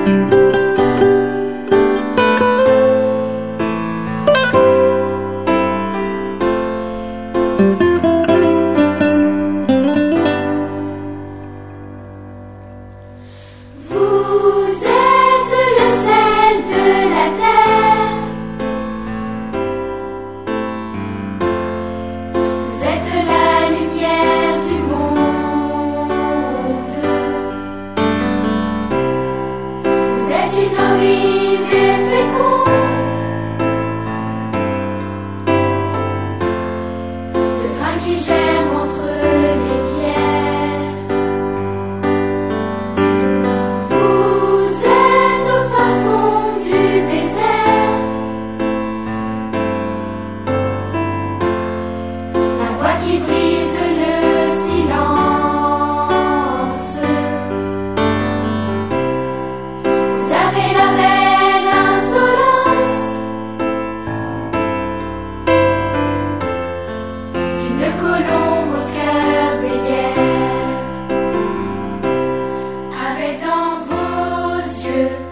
Vous êtes le sel de la terre. Vous êtes la lumière du monde. Vous êtes une olive féconde. Le grain qui germe entre les pierres. Vous êtes au fin fond du désert. La voix qui brise le silence. Vous avez la belle insolence d'une colombe au cœur des guerres, avec dans vos yeux